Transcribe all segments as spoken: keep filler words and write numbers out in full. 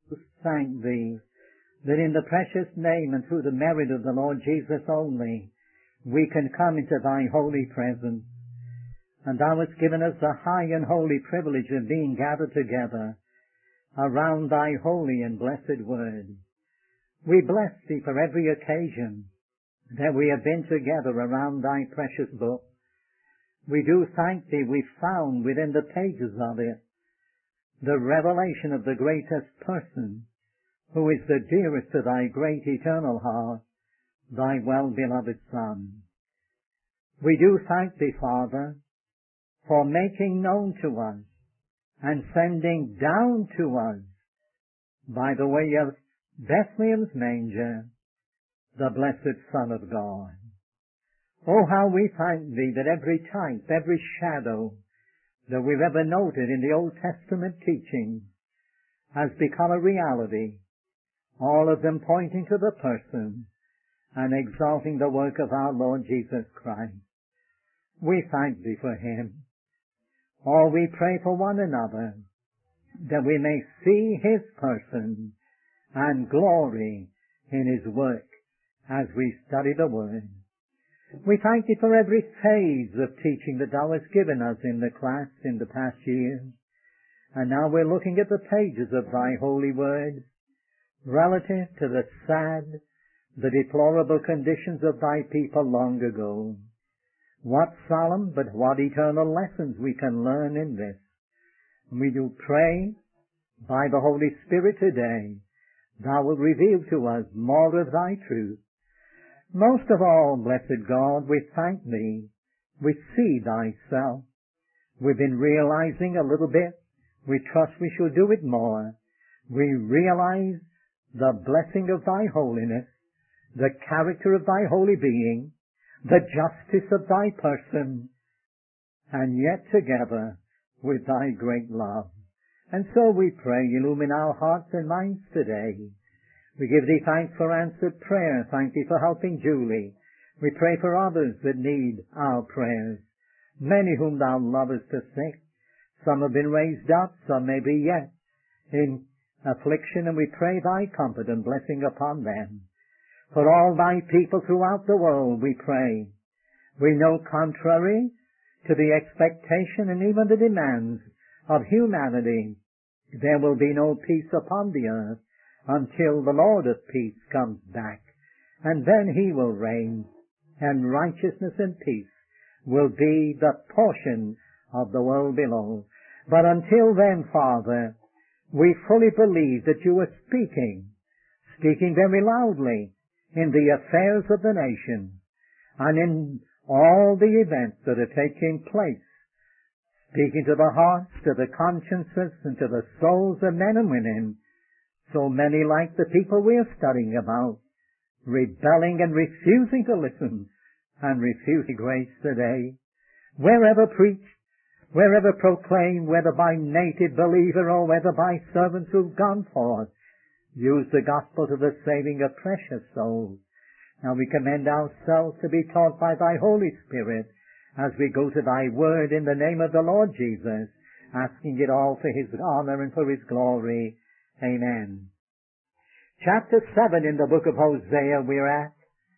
thank Thee that in the precious name and through the merit of the Lord Jesus only, we can come into Thy holy presence. And Thou hast given us the high and holy privilege of being gathered together around Thy holy and blessed word. We bless Thee for every occasion that we have been together around Thy precious book. We do thank Thee we've found within the pages of it the revelation of the greatest person, who is the dearest to Thy great eternal heart, Thy well-beloved Son. We do thank Thee, Father, for making known to us and sending down to us, by the way of Bethlehem's manger, the blessed Son of God. Oh, how we thank Thee that every type, every shadow that we've ever noted in the Old Testament teachings has become a reality, all of them pointing to the person and exalting the work of our Lord Jesus Christ. We thank Thee for Him. Or we pray for one another, that we may see His person and glory in His work as we study the Word. We thank Thee for every phase of teaching that Thou hast given us in the class in the past years. And now we're looking at the pages of Thy holy Word, relative to the sad, the deplorable conditions of Thy people long ago. What solemn but what eternal lessons we can learn in this. We do pray, by the Holy Spirit today, Thou wilt reveal to us more of Thy truth. Most of all, blessed God, we thank Thee. We see Thyself. We've been realizing a little bit. We trust we shall do it more. We realize the blessing of Thy holiness, the character of Thy holy being, the justice of Thy person, and yet together with Thy great love. And so we pray, illumine our hearts and minds today. We give Thee thanks for answered prayer. Thank Thee for helping Julie. We pray for others that need our prayers, many whom Thou lovest are sick. Some have been raised up, some may be yet in affliction, and we pray Thy comfort and blessing upon them. For all Thy people throughout the world we pray. We know contrary to the expectation and even the demands of humanity, there will be no peace upon the earth until the Lord of peace comes back. And then He will reign, and righteousness and peace will be the portion of the world below. But until then, Father, we fully believe that You are speaking, speaking very loudly, in the affairs of the nation, and in all the events that are taking place, speaking to the hearts, to the consciences, and to the souls of men and women, so many like the people we are studying about, rebelling and refusing to listen, and refusing grace today. Wherever preached, wherever proclaimed, whether by native believer or whether by servants who've gone forth, use the gospel to the saving of precious souls. Now we commend ourselves to be taught by Thy Holy Spirit as we go to Thy Word in the name of the Lord Jesus, asking it all for His honor and for His glory. Amen. Chapter seven in the book of Hosea we're at.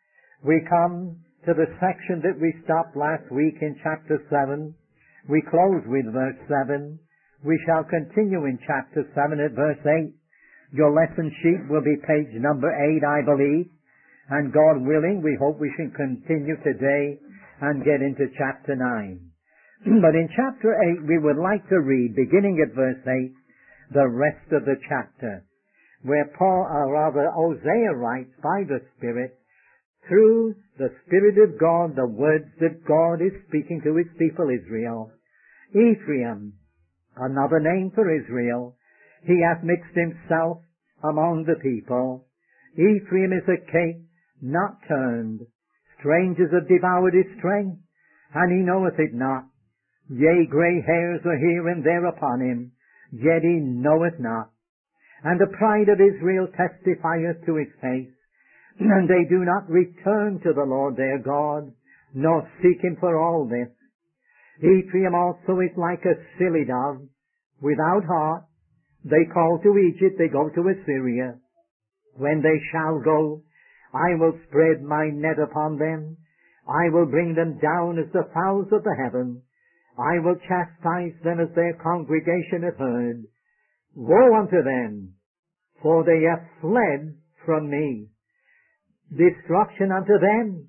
We come to the section that we stopped last week in chapter seven. We close with verse seven. We shall continue in chapter seven at verse eight. Your lesson sheet will be page number eight, I believe. And God willing, we hope we can continue today and get into chapter nine. But in chapter eight, we would like to read, beginning at verse eight, the rest of the chapter, where Paul, or rather Hosea writes by the Spirit, through the Spirit of God, the words that God is speaking to His people Israel. Ephraim, another name for Israel, he hath mixed himself among the people. Ephraim is a cake not turned. Strangers have devoured his strength, and he knoweth it not. Yea, grey hairs are here and there upon him, yet he knoweth not. And the pride of Israel testifieth to his face, and they do not return to the Lord their God, nor seek Him for all this. Ephraim also is like a silly dove, without heart, They call to Egypt, they go to Assyria. When they shall go, I will spread my net upon them. I will bring them down as the fowls of the heaven. I will chastise them as their congregation hath heard. Woe unto them, for they have fled from me. Destruction unto them,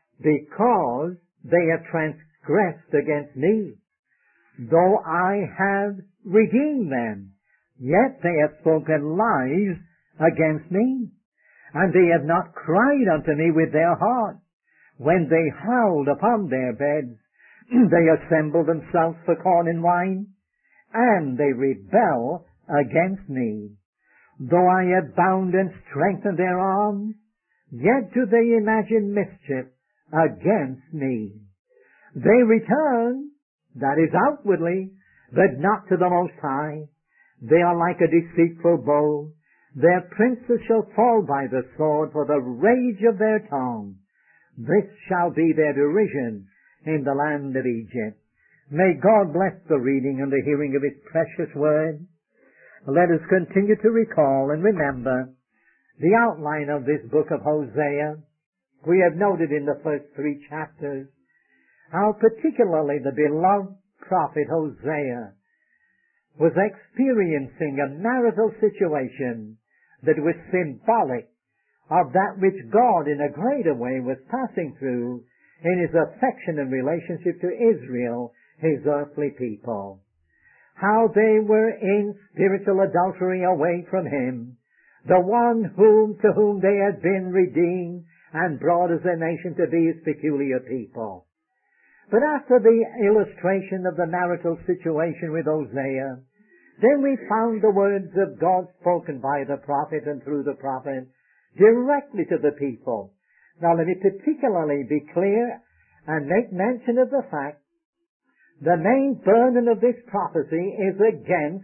because they have transgressed against me. Though I have redeemed them, yet they have spoken lies against me, and they have not cried unto me with their heart. When they howled upon their beds, they assemble themselves for corn and wine, and they rebel against me. Though I have bound and strengthened their arms, yet do they imagine mischief against me. They return, that is outwardly, but not to the Most High. They are like a deceitful bow. Their princes shall fall by the sword for the rage of their tongue. This shall be their derision in the land of Egypt. May God bless the reading and the hearing of His precious word. Let us continue to recall and remember the outline of this book of Hosea. We have noted in the first three chapters how particularly the beloved prophet Hosea was experiencing a marital situation that was symbolic of that which God in a greater way was passing through in His affection and relationship to Israel, His earthly people. How they were in spiritual adultery away from Him, the one whom to whom they had been redeemed and brought as a nation to be His peculiar people. But after the illustration of the marital situation with Hosea, then we found the words of God spoken by the prophet and through the prophet directly to the people. Now let me particularly be clear and make mention of the fact the main burden of this prophecy is against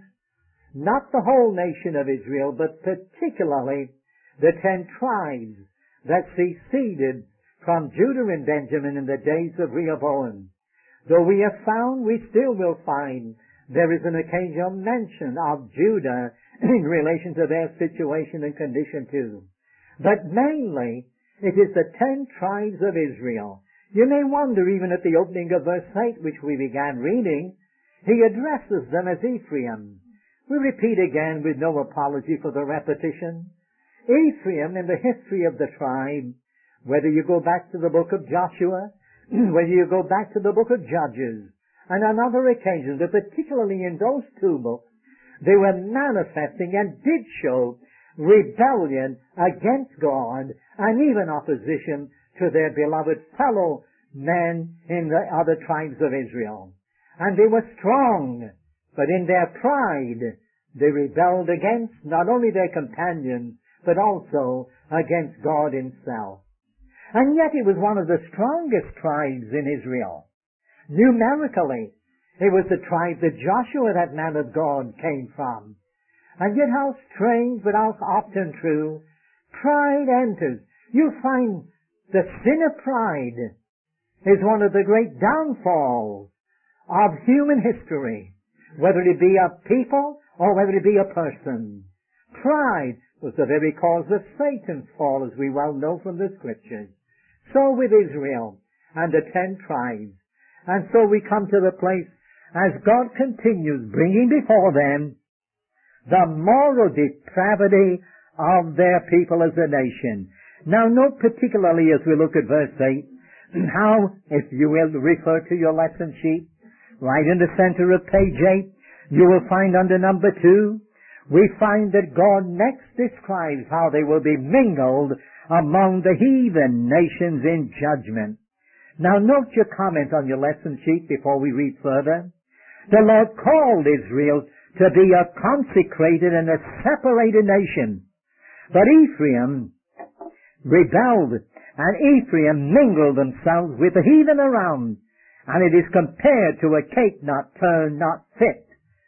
not the whole nation of Israel, but particularly the ten tribes that seceded from Judah and Benjamin in the days of Rehoboam. Though we have found, we still will find there is an occasional mention of Judah in relation to their situation and condition too. But mainly, it is the ten tribes of Israel. You may wonder, even at the opening of verse eight, which we began reading, he addresses them as Ephraim. We repeat again with no apology for the repetition. Ephraim, in the history of the tribe, whether you go back to the book of Joshua, whether you go back to the book of Judges, and on other occasions, but particularly in those two books, they were manifesting and did show rebellion against God and even opposition to their beloved fellow men in the other tribes of Israel. And they were strong, but in their pride they rebelled against not only their companions, but also against God Himself. And yet it was one of the strongest tribes in Israel. Numerically, it was the tribe that Joshua, that man of God, came from. And yet how strange, but how often true, pride enters. You find the sin of pride is one of the great downfalls of human history, whether it be a people or whether it be a person. Pride was the very cause of Satan's fall, as we well know from the Scriptures. So with Israel and the ten tribes. And so we come to the place, as God continues bringing before them the moral depravity of their people as a nation. Now note particularly as we look at verse eight, how, if you will refer to your lesson sheet, right in the center of page eight, you will find under number two, we find that God next describes how they will be mingled among the heathen nations in judgment. Now note your comment on your lesson sheet before we read further. The Lord called Israel to be a consecrated and a separated nation. But Ephraim rebelled, and Ephraim mingled themselves with the heathen around, and it is compared to a cake not turned, not fit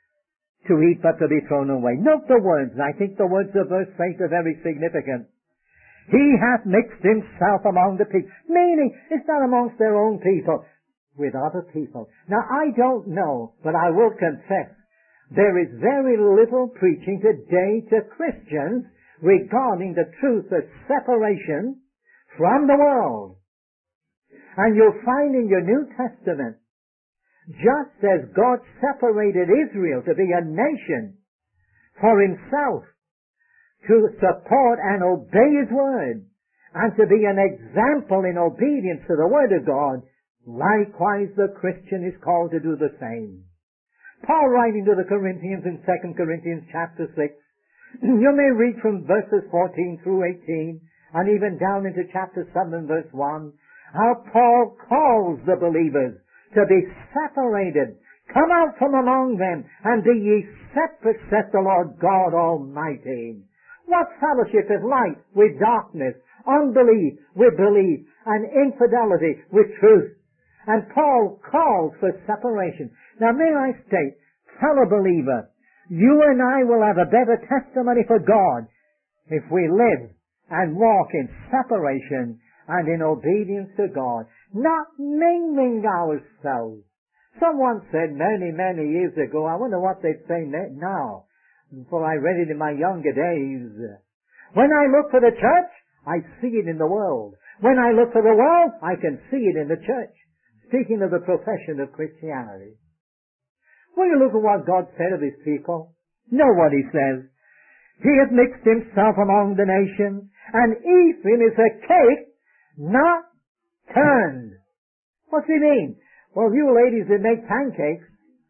to eat but to be thrown away. Note the words, and I think the words of verse eight are very significant. He hath mixed himself among the people. Meaning, it's not amongst their own people, with other people. Now, I don't know, but I will confess, There is very little preaching today to Christians regarding the truth of separation from the world. And you'll find in your New Testament, just as God separated Israel to be a nation for himself, to support and obey his word, and to be an example in obedience to the word of God, likewise the Christian is called to do the same. Paul, writing to the Corinthians in Second Corinthians chapter six, you may read from verses fourteen through eighteen, and even down into chapter seven verse one, how Paul calls the believers to be separated. Come out from among them, and be ye separate, saith the Lord God Almighty. What fellowship is light with darkness, unbelief with belief, and infidelity with truth? And Paul calls for separation. Now may I state, fellow believer, you and I will have a better testimony for God if we live and walk in separation and in obedience to God, not mingling ourselves. Someone said many, many years ago, I wonder what they'd say now, for I read it in my younger days. When I look for the church, I see it in the world. When I look for the world, I can see it in the church. Speaking of the profession of Christianity. Will you look at what God said of his people? Know what he says. He has mixed himself among the nations, and Ephraim is a cake not turned. What's he mean? Well, you ladies that make pancakes,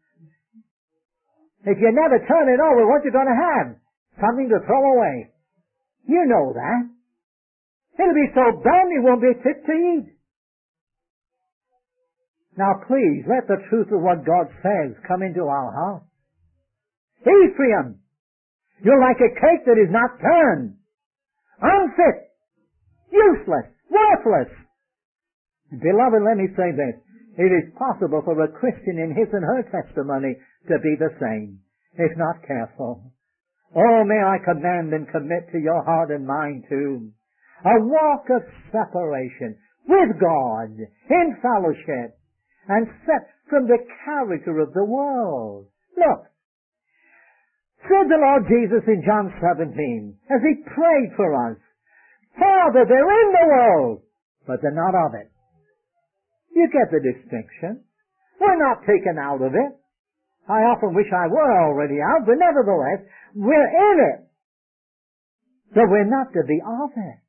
if you never turn it over, what you going to have? Something to throw away. You know that. It'll be so bad it won't be fit to eat. Now please, let the truth of what God says come into our heart. Ephraim, you're like a cake that is not turned. Unfit. Useless. Worthless. Beloved, let me say this. It is possible for a Christian in his and her testimony to be the same, if not careful. Oh, may I command and commit to your heart and mind too a walk of separation with God in fellowship and set from the character of the world. Look, said the Lord Jesus in John seventeen, as he prayed for us, Father, they're in the world, but they're not of it. You get the distinction. We're not taken out of it. I often wish I were already out, but nevertheless, we're in it. So we're not to be of it.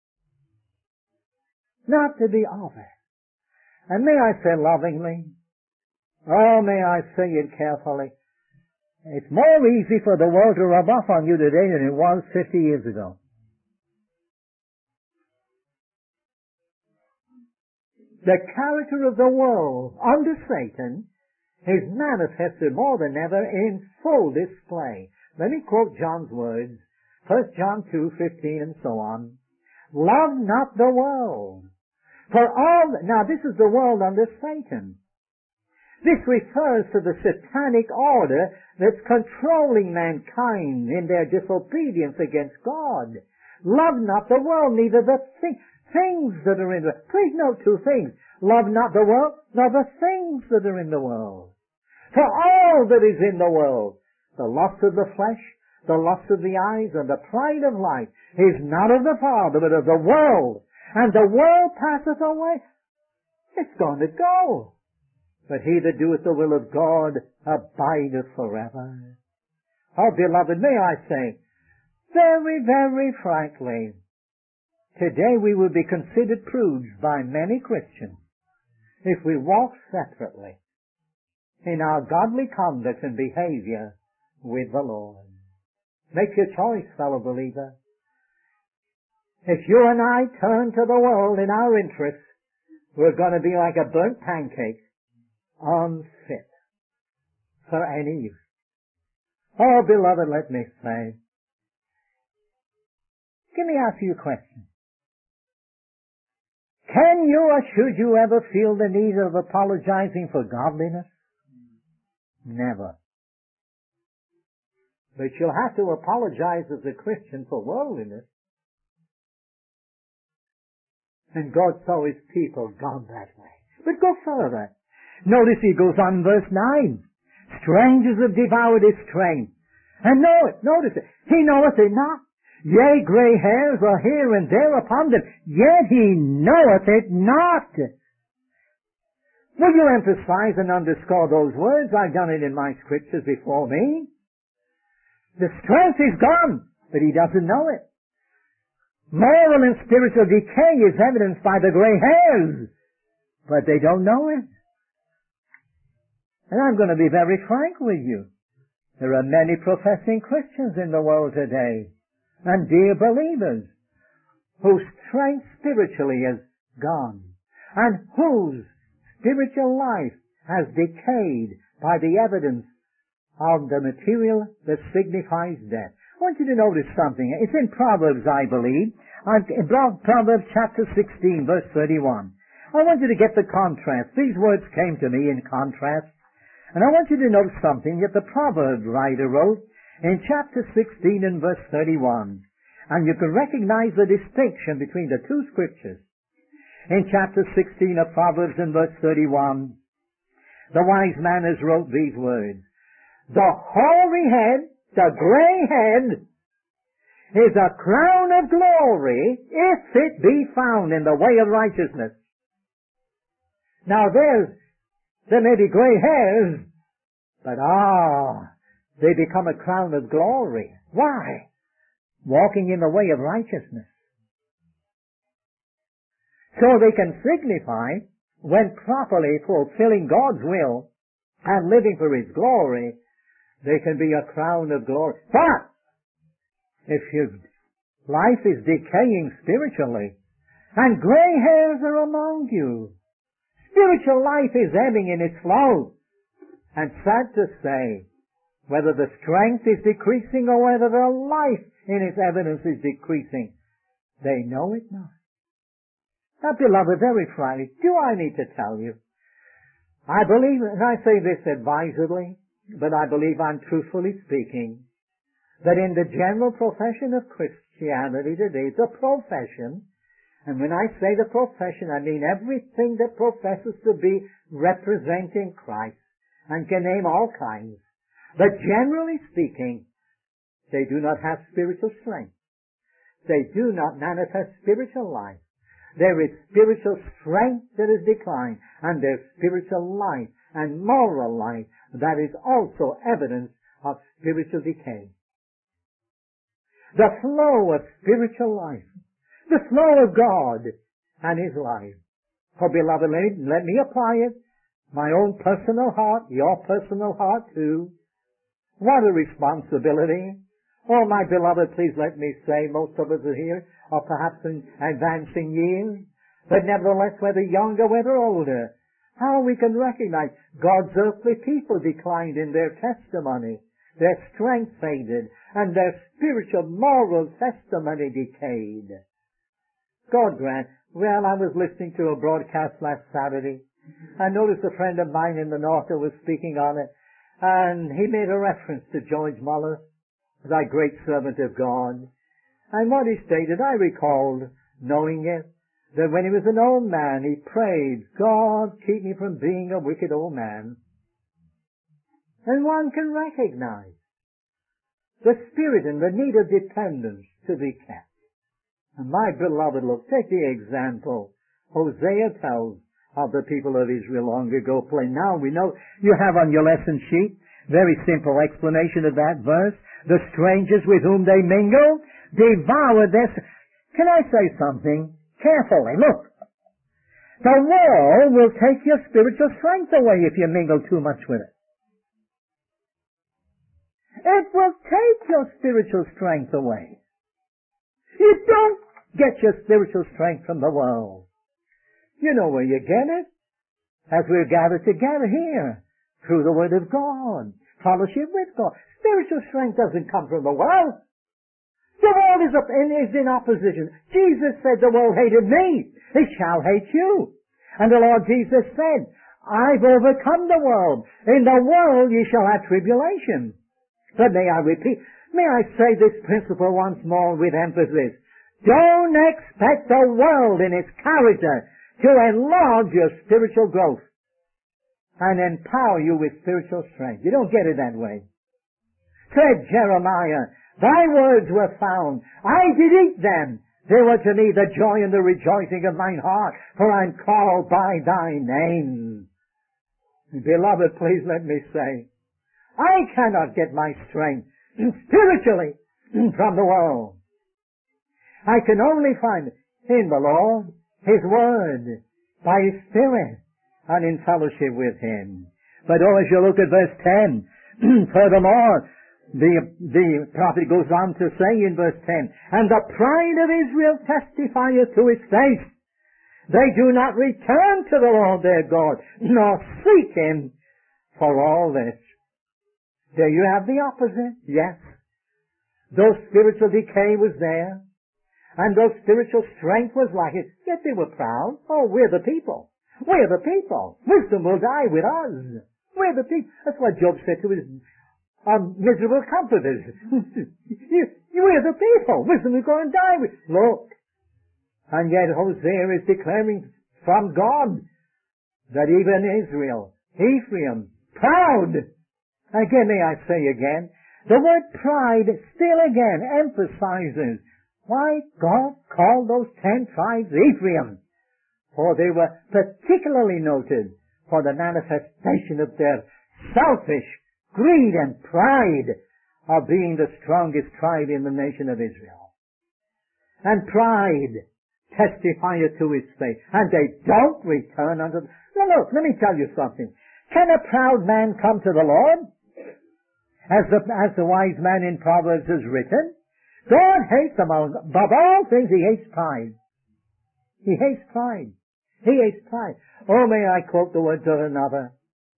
Not to be of it. And may I say lovingly, oh, may I say it carefully, it's more easy for the world to rub off on you today than it was fifty years ago. The character of the world under Satan is manifested more than ever in full display. Let me quote John's words, First John two fifteen and so on. Love not the world. For all, now this is the world under Satan. This refers to the satanic order that's controlling mankind in their disobedience against God. Love not the world, neither the thing, things that are in the world. Please note two things. Love not the world, nor the things that are in the world. For all that is in the world, the lust of the flesh, the lust of the eyes, and the pride of life, is not of the Father, but of the world. And the world passeth away. It's going to go. But he that doeth the will of God abideth forever. Oh, beloved, may I say, very, very frankly, today we would be considered prudes by many Christians if we walk separately in our godly conduct and behavior with the Lord. Make your choice, fellow believer. If you and I turn to the world in our interests, we're going to be like a burnt pancake, unfit for any use. Oh, beloved, let me say, let me ask you a question. Can you or should you ever feel the need of apologizing for godliness? Never. But you'll have to apologize as a Christian for worldliness. And God saw his people gone that way. But go further. Notice he goes on verse nine. Strangers have devoured his strength. And know it, notice it. He knoweth it not. Yea, grey hairs are here and there upon them, yet he knoweth it not. Will you emphasize and underscore those words? I've done it in my scriptures before me. The strength is gone, but he doesn't know it. Moral and spiritual decay is evidenced by the grey hairs, but they don't know it. And I'm going to be very frank with you. There are many professing Christians in the world today, and dear believers, whose strength spiritually is gone, and whose spiritual life has decayed by the evidence of the material that signifies death. I want you to notice something. It's in Proverbs, I believe. In Proverbs chapter sixteen, verse thirty-one. I want you to get the contrast. These words came to me in contrast. And I want you to note something that the Proverbs writer wrote in chapter sixteen and verse thirty-one. And you can recognize the distinction between the two scriptures. In chapter sixteen of Proverbs and verse thirty-one, the wise man has wrote these words. The hoary head, the grey head, is a crown of glory if it be found in the way of righteousness. Now there's, there may be grey hairs, but ah, they become a crown of glory. Why? Walking in the way of righteousness. So they can signify, when properly fulfilling God's will and living for His glory, they can be a crown of glory. But if your life is decaying spiritually, and grey hairs are among you, spiritual life is ebbing in its flow, and sad to say, whether the strength is decreasing or whether the life in its evidence is decreasing, they know it not. Now, beloved, very frankly, do I need to tell you? I believe, and I say this advisedly, but I believe I'm truthfully speaking, that in the general profession of Christianity today, it's a profession, and when I say the profession, I mean everything that professes to be representing Christ, and can name all kinds. But generally speaking, they do not have spiritual strength. They do not manifest spiritual life. There is spiritual strength that is declined, and there's spiritual life and moral life that is also evidence of spiritual decay. The flow of spiritual life, the flow of God and His life. For beloved, let, let me apply it. My own personal heart, your personal heart too. What a responsibility. Oh, my beloved, please let me say, most of us are here, or perhaps in advancing years, but nevertheless, whether younger, whether older, how we can recognize God's earthly people declined in their testimony, their strength faded, and their spiritual moral testimony decayed. God grant. Well, I was listening to a broadcast last Saturday. I noticed a friend of mine in the north who was speaking on it, and he made a reference to George Muller, thy great servant of God. And what he stated, I recalled, knowing it, that when he was an old man, he prayed, God, keep me from being a wicked old man. And one can recognize the spirit and the need of dependence to be kept. And my beloved, look, take the example Hosea tells of the people of Israel long ago. Play. Now we know you have on your lesson sheet very simple explanation of that verse. The strangers with whom they mingle devour their... Can I say something? Carefully, look. The world will take your spiritual strength away if you mingle too much with it. It will take your spiritual strength away. You don't get your spiritual strength from the world. You know where you get it? As we're gathered together here, through the Word of God, fellowship with God. Spiritual strength doesn't come from the world. The world is, up, is in opposition. Jesus said, the world hated me. It shall hate you. And the Lord Jesus said, I've overcome the world. In the world ye shall have tribulation. But may I repeat, may I say this principle once more with emphasis. Don't expect the world in its character to enlarge your spiritual growth. and empower you with spiritual strength. You don't get it that way. Said Jeremiah, thy words were found. I did eat them. They were to me the joy and the rejoicing of mine heart, for I'm called by thy name. Beloved, please let me say, I cannot get my strength spiritually from the world. I can only find it in the Lord, His Word, by His Spirit, and in fellowship with Him. But oh, as you look at verse ten, furthermore, the, the prophet goes on to say in verse ten, and the pride of Israel testifieth to His face. They do not return to the Lord their God, nor seek Him for all this. There you have the opposite, yes. Though spiritual decay was there, and though spiritual strength was lacking, yet they were proud. Oh, we're the people. We're the people. Wisdom will die with us. We're the people. That's what Job said to his um, miserable comforters. you, we're the people. Wisdom will go and die with. Look. And yet Hosea is declaring from God that even Israel, Ephraim, proud. Again, may I say again, the word pride still again emphasizes why God called those ten tribes Ephraim. For they were particularly noted for the manifestation of their selfish greed and pride of being the strongest tribe in the nation of Israel. And pride testifieth to His face, and they don't return unto the... Now look, let me tell you something. Can a proud man come to the Lord? As the, as the wise man in Proverbs has written, God hates among, above all things, He hates pride. He hates pride. He hates pride. Oh, may I quote the words of another?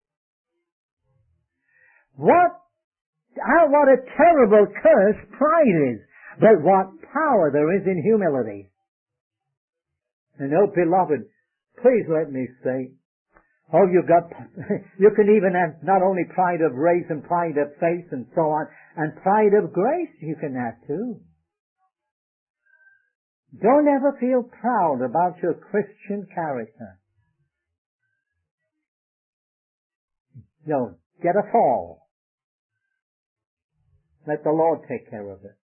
What, ah, what a terrible curse pride is, but what power there is in humility. And oh, beloved, please let me say, oh, you've got, you can even have not only pride of race and pride of faith and so on, and pride of grace you can have too. Don't ever feel proud about your Christian character. No, get a fall. Let the Lord take care of it.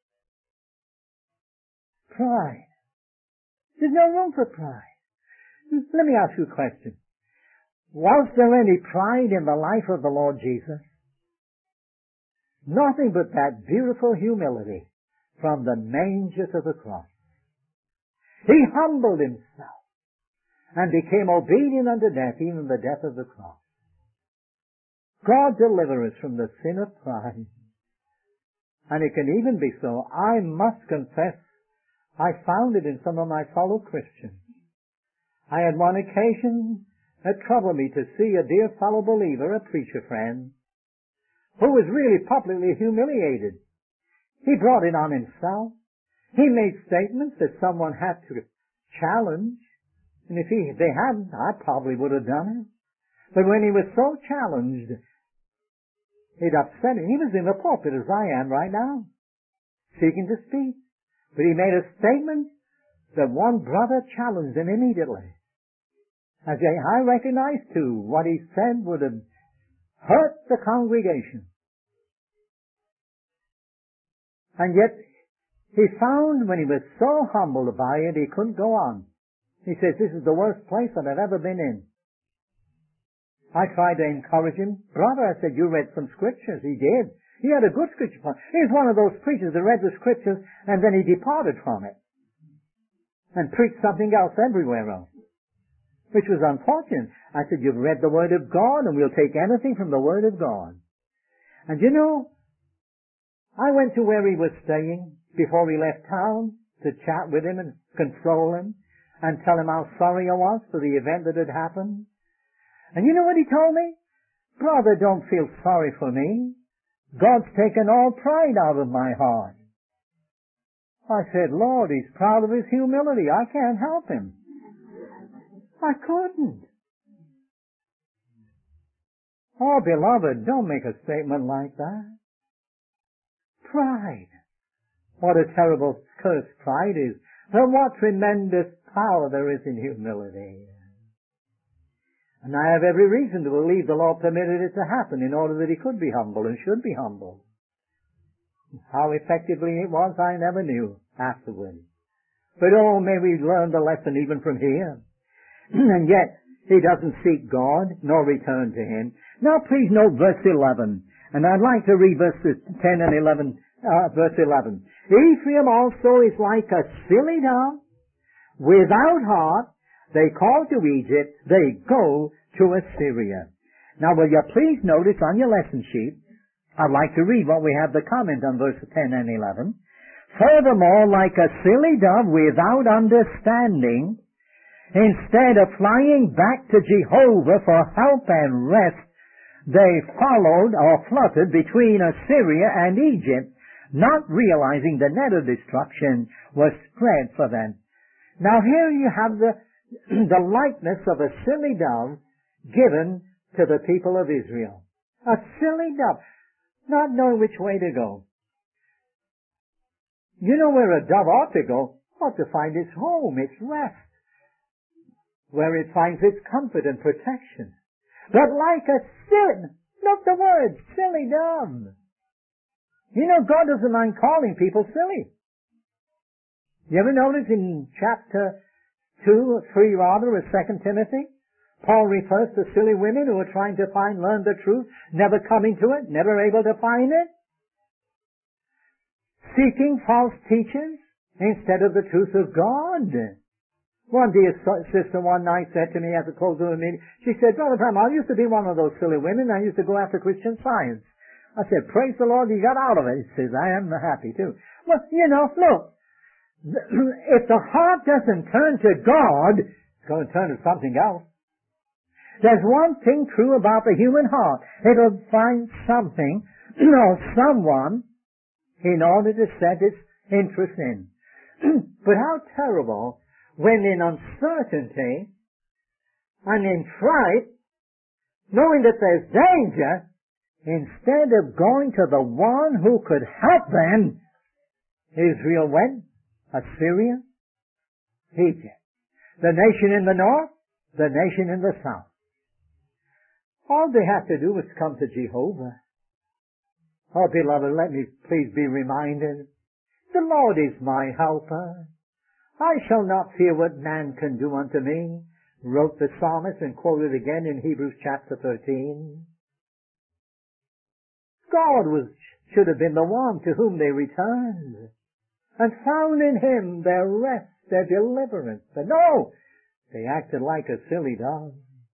Pride. There's no room for pride. Let me ask you a question. Was there any pride in the life of the Lord Jesus? Nothing but that beautiful humility from the manger to the cross. He humbled Himself and became obedient unto death, even the death of the cross. God deliver us from the sin of pride. And it can even be so. I must confess, I found it in some of my fellow Christians. I had one occasion that troubled me to see a dear fellow believer, a preacher friend, who was really publicly humiliated. He brought it on himself. He made statements that someone had to challenge. And if he, they hadn't, I probably would have done it. But when he was so challenged, it upset him. He was in the pulpit as I am right now, seeking to speak. But he made a statement that one brother challenged him immediately. As I recognized too, what he said would have hurt the congregation. And yet, he found when he was so humbled by it, he couldn't go on. He says, this is the worst place that I've ever been in. I tried to encourage him. Brother, I said, you read some scriptures. He did. He had a good scripture. He was one of those preachers that read the scriptures and then he departed from it and preached something else everywhere else, which was unfortunate. I said, you've read the Word of God and we'll take anything from the Word of God. And you know, I went to where he was staying before we left town to chat with him and console him and tell him how sorry I was for the event that had happened. And you know what he told me? Brother, don't feel sorry for me. God's taken all pride out of my heart. I said, Lord, he's proud of his humility. I can't help him. I couldn't. Oh, beloved, don't make a statement like that. Pride. What a terrible curse pride is. But what tremendous power there is in humility. And I have every reason to believe the Lord permitted it to happen in order that he could be humble and should be humble. How effectively it was, I never knew afterwards. But oh, may we learn the lesson even from here. And yet, he doesn't seek God, nor return to him. Now please note verse eleven. And I'd like to read verses ten and eleven, uh, verse eleven. Ephraim also is like a silly dove, without heart. They call to Egypt, they go to Assyria. Now will you please notice on your lesson sheet, I'd like to read what we have the comment on verses ten and eleven. Furthermore, like a silly dove without understanding, instead of flying back to Jehovah for help and rest, they followed or fluttered between Assyria and Egypt, not realizing the net of destruction was spread for them. Now here you have the, the likeness of a silly dove given to the people of Israel. A silly dove, not knowing which way to go. You know where a dove ought to go? Ought to find its home, its rest, where it finds its comfort and protection. But like a silly, look the word, silly dove. You know, God doesn't mind calling people silly. You ever notice in chapter two, or three rather, of Second Timothy, Paul refers to silly women who are trying to find, learn the truth, never coming to it, never able to find it, seeking false teachers instead of the truth of God. One dear sister one night said to me at the close of a meeting, she said, Brother Branham, I used to be one of those silly women. I used to go after Christian Science. I said, praise the Lord, you got out of it. He says, I am happy too. Well, you know, look, if the heart doesn't turn to God, it's going to turn to something else. There's one thing true about the human heart. It'll find something, or someone, in order to set its interest in. But how terrible when in uncertainty and in fright, knowing that there's danger, instead of going to the one who could help them, Israel went, Assyria, Egypt. The nation in the north, the nation in the south. All they have to do is come to Jehovah. Oh, beloved, let me please be reminded, the Lord is my helper. I shall not fear what man can do unto me, wrote the psalmist and quoted again in Hebrews chapter thirteen. God was, should have been the one to whom they returned and found in him their rest, their deliverance. But no, they acted like a silly dove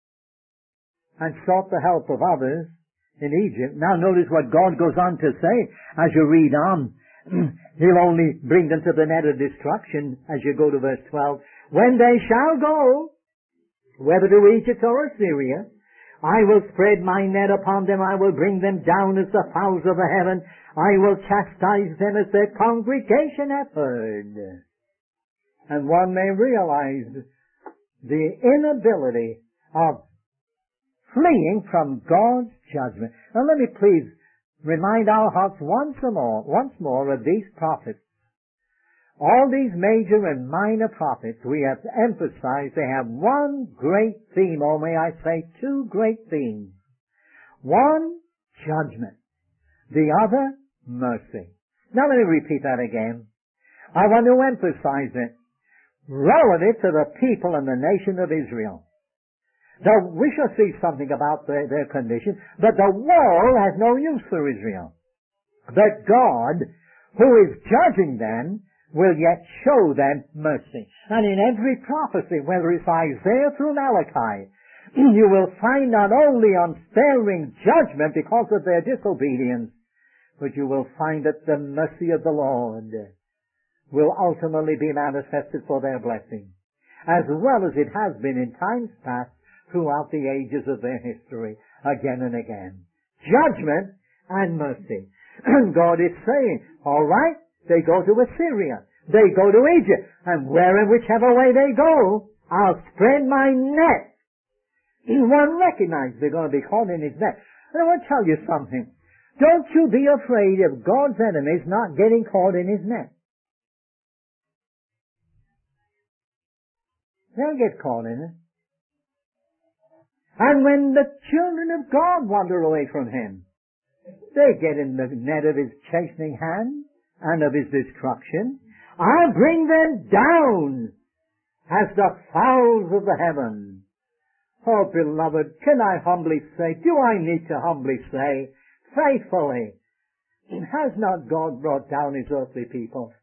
and sought the help of others in Egypt. Now notice what God goes on to say as you read on. He'll only bring them to the net of destruction as you go to verse twelve. When they shall go, whether to Egypt or Assyria, I will spread my net upon them. I will bring them down as the fowls of the heaven. I will chastise them as their congregation hath heard. And one may realize the inability of fleeing from God's judgment. Now let me please remind our hearts once more, once more of these prophets. All these major and minor prophets, we have emphasized, they have one great theme, or may I say two great themes. One, judgment. The other, mercy. Now let me repeat that again. I want to emphasize it relative to the people and the nation of Israel. Though we shall see something about their, their condition, but the world has no use for Israel. But God, who is judging them, will yet show them mercy. And in every prophecy, whether it's Isaiah through Malachi, you will find not only unsparing judgment because of their disobedience, but you will find that the mercy of the Lord will ultimately be manifested for their blessing, as well as it has been in times past throughout the ages of their history, again and again. Judgment and mercy. And God is saying, all right, they go to Assyria, they go to Egypt, and where and whichever way they go, I'll spread my net. One recognizes they're going to be caught in his net. And I want to tell you something. Don't you be afraid of God's enemies not getting caught in his net. They'll get caught in it. And when the children of God wander away from Him, they get in the net of His chastening hand and of His destruction. I bring them down as the fowls of the heaven. Oh, beloved, can I humbly say, do I need to humbly say, faithfully, has not God brought down His earthly people?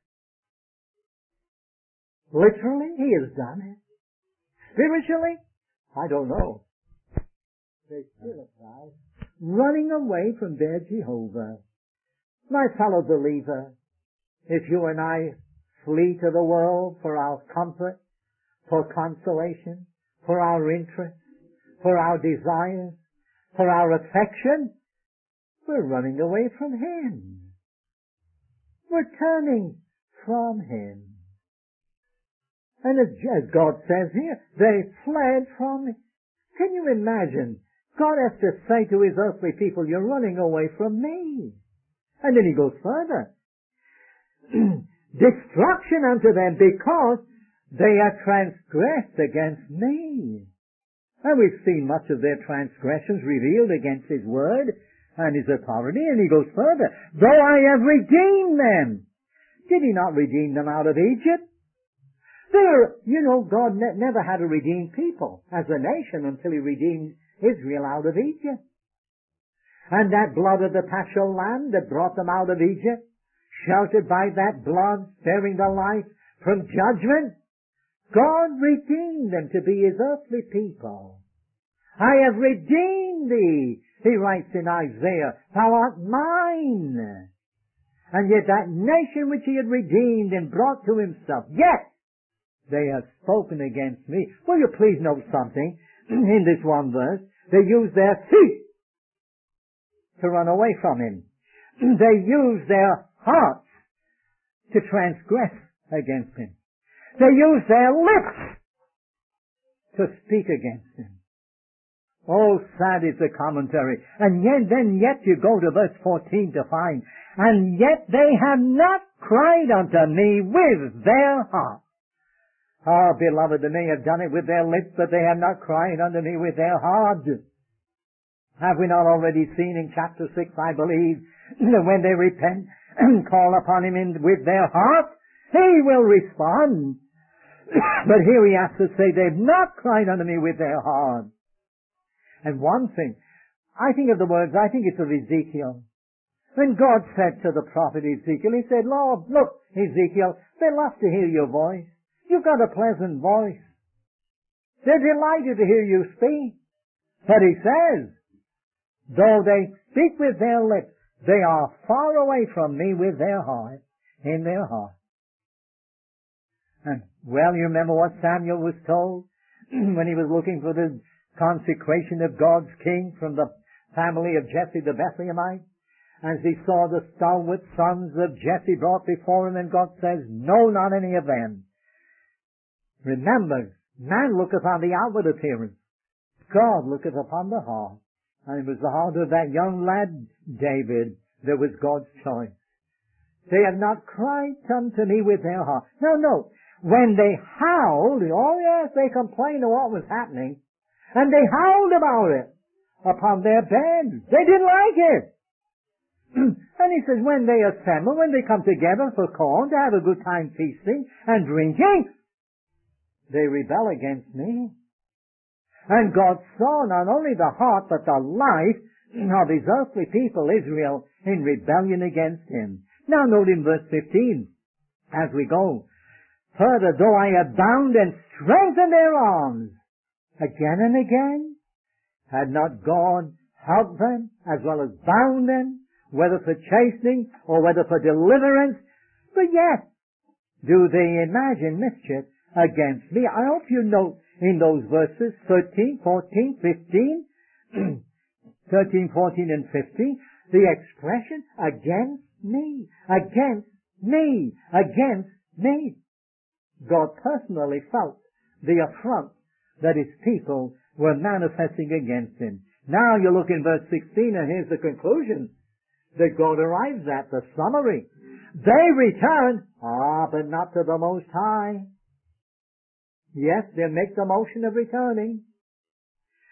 Literally, He has done it. Spiritually, I don't know. They still are running away from their Jehovah. My fellow believer, if you and I flee to the world for our comfort, for consolation, for our interest, for our desires, for our affection, we're running away from Him. We're turning from Him. And as God says here, they fled from Him. Can you imagine? God has to say to His earthly people, you're running away from me. And then He goes further. Destruction unto them because they have transgressed against me. And we've seen much of their transgressions revealed against His word and His authority. And He goes further. Though I have redeemed them. Did He not redeem them out of Egypt? There, you know, God ne- never had a redeemed people as a nation until He redeemed Israel out of Egypt. And that blood of the Paschal Lamb that brought them out of Egypt, sheltered by that blood, sparing their life from judgment, God redeemed them to be His earthly people. I have redeemed thee, He writes in Isaiah, thou art mine. And yet that nation which He had redeemed and brought to Himself, yet they have spoken against me. Will you please note something in this one verse? They use their feet to run away from Him. They use their hearts to transgress against Him. They use their lips to speak against Him. Oh, sad is the commentary. And yet, then yet you go to verse fourteen to find, and yet they have not cried unto me with their heart. Ah, beloved, they may have done it with their lips, but they have not cried unto me with their heart. Have we not already seen in chapter six, I believe, that when they repent and call upon Him in, with their heart, He will respond. But here He has to say, they've not cried unto me with their heart. And one thing, I think of the words, I think it's of Ezekiel. When God said to the prophet Ezekiel, He said, Lord, look, Ezekiel, they love to hear your voice. You've got a pleasant voice. They're delighted to hear you speak. But He says, though they speak with their lips, they are far away from me with their heart, in their heart. And, well, you remember what Samuel was told when he was looking for the consecration of God's king from the family of Jesse the Bethlehemite? As he saw the stalwart sons of Jesse brought before him, and God says, no, not any of them. Remember, man looketh on the outward appearance. God looketh upon the heart. And it was the heart of that young lad, David, that was God's choice. They have not cried unto me with their heart. No, no. When they howled, oh yes, they complained of what was happening. And they howled about it upon their beds. They didn't like it. And He says, when they assemble, when they come together for corn to have a good time feasting and drinking, they rebel against me. And God saw not only the heart, but the life of His earthly people, Israel, in rebellion against Him. Now note in verse fifteen, as we go further, though I have bound and strengthened their arms, again and again, had not God helped them, as well as bound them, whether for chastening or whether for deliverance? But yet, do they imagine mischief against me? I hope you note in those verses thirteen, fourteen, fifteen, thirteen, fourteen, and fifteen, the expression against me, against me, against me. God personally felt the affront that His people were manifesting against Him. Now you look in verse sixteen, and here's the conclusion that God arrives at, the summary. They return, ah, but not to the Most High. Yes, they make the motion of returning,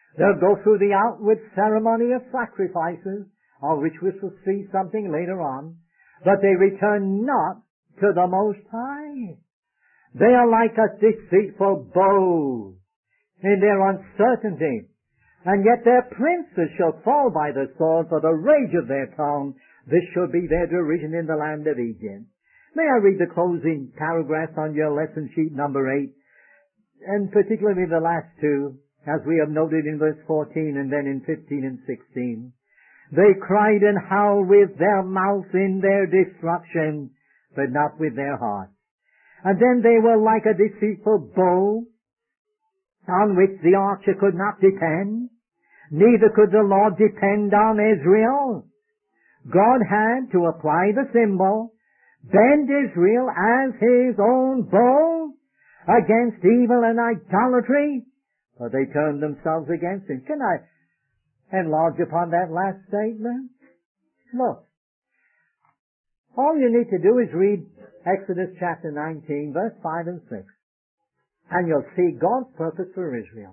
They'll go through the outward ceremony of sacrifices, of which we shall see something later on, but they return not to the Most High. They are like a deceitful bow in their uncertainty, and yet their princes shall fall by the sword for the rage of their tongue. This shall be their derision in the land of Egypt. May I read the closing paragraphs on your lesson sheet number eight, and particularly the last two, as we have noted in verse fourteen and then in fifteen and sixteen. They cried and howled with their mouth in their destruction, but not with their heart. And then they were like a deceitful bow, on which the archer could not depend, neither could the Lord depend on Israel. God had to apply the symbol, bend Israel as his own bow against evil and idolatry, but they turned themselves against him. Can I enlarge upon that last statement? Look, all you need to do is read Exodus chapter nineteen, verse five and six, and you'll see God's purpose for Israel.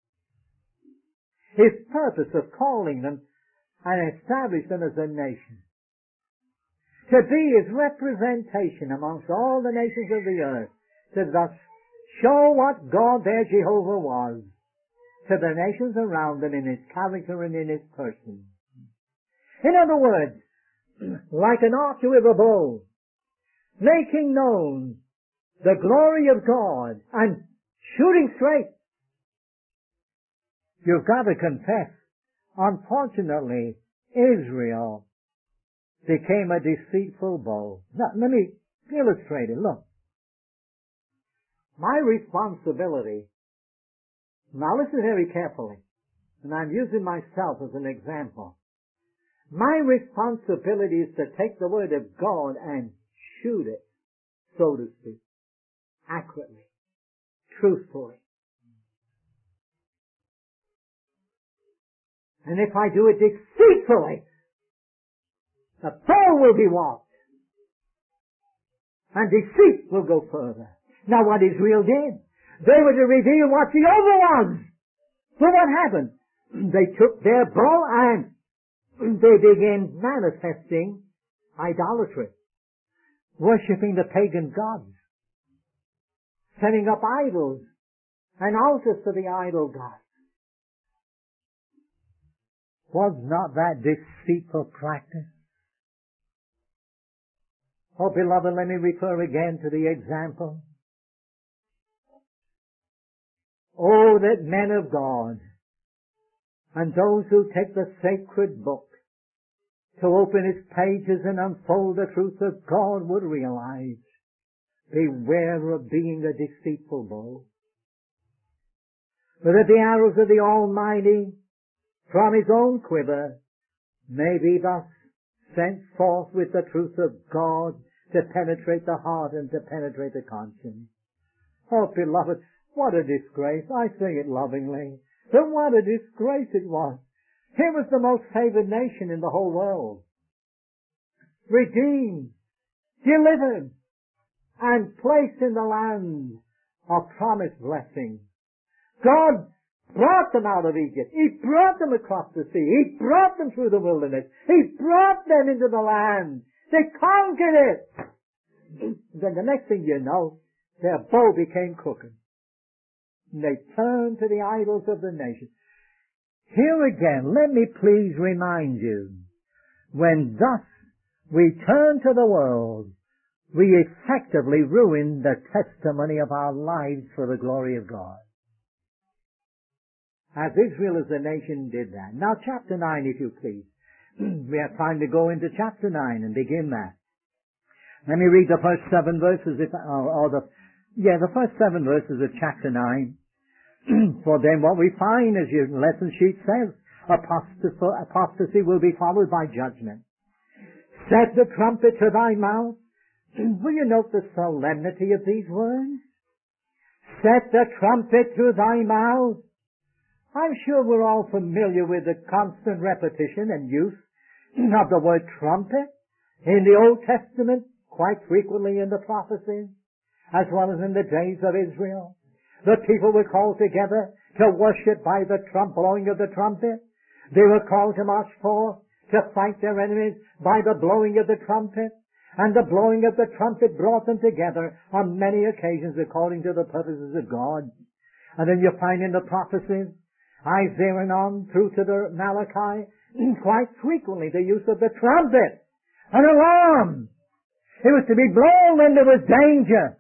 His purpose of calling them and establish them as a nation, to be his representation amongst all the nations of the earth, to thus show what God their Jehovah was to the nations around them in his character and in his person. In other words, like an archer with a bow, making known the glory of God and shooting straight. You've got to confess, unfortunately, Israel became a deceitful bow. Now, let me illustrate it. Look. My responsibility, now listen very carefully, and I'm using myself as an example. My responsibility is to take the Word of God and shoot it, so to speak, accurately, truthfully. And if I do it deceitfully, the bow will be warped, and deceit will go further. Now what Israel did, they were to reveal what Jehovah was. So what happened? They took their bow and they began manifesting idolatry, worshipping the pagan gods, setting up idols and altars to the idol gods. Was not that deceitful practice? Oh, beloved, let me refer again to the example. Oh, that men of God and those who take the sacred book to open its pages and unfold the truth of God would realize, beware of being a deceitful bow. But that the arrows of the Almighty from his own quiver may be thus sent forth with the truth of God to penetrate the heart and to penetrate the conscience. Oh, beloved, what a disgrace. I say it lovingly. But what a disgrace it was. Here was the most favored nation in the whole world. Redeemed, delivered, and placed in the land of promised blessing. God brought them out of Egypt. He brought them across the sea. He brought them through the wilderness. He brought them into the land. They conquered it. Then the next thing you know, their bow became crooked. And they turned to the idols of the nation. Here again, let me please remind you, when thus we turn to the world, we effectively ruin the testimony of our lives for the glory of God. As Israel as a nation did that. Now chapter nine, if you please. We have time to go into chapter nine and begin that. Let me read the first seven verses, if, or, or the, yeah, the first seven verses of chapter nine. For then what we find, as your lesson sheet says, apostasy, apostasy will be followed by judgment. Set the trumpet to thy mouth. Will you note the solemnity of these words? Set the trumpet to thy mouth. I'm sure we're all familiar with the constant repetition and use of the word trumpet in the Old Testament, quite frequently in the prophecies, as well as in the days of Israel. The people were called together to worship by the trump, blowing of the trumpet. They were called to march forth to fight their enemies by the blowing of the trumpet. And the blowing of the trumpet brought them together on many occasions according to the purposes of God. And then you find in the prophecies, Isaiah and on through to the Malachi, quite frequently the use of the trumpet, an alarm. It was to be blown when there was danger,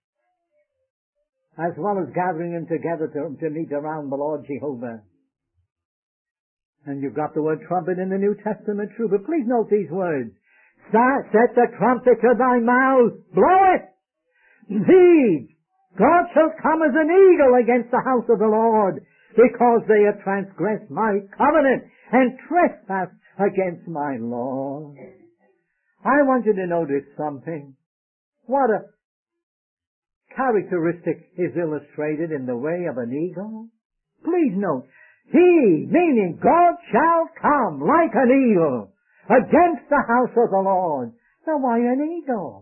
as well as gathering them together to, to meet around the Lord Jehovah. And you've got the word trumpet in the New Testament too, but please note these words. Set the trumpet to thy mouth, blow it. Indeed, God shall come as an eagle against the house of the Lord, because they have transgressed my covenant and trespassed against my law. I want you to notice something. What a characteristic is illustrated in the way of an eagle. Please note, he, meaning God, shall come like an eagle against the house of the Lord. Now why an eagle?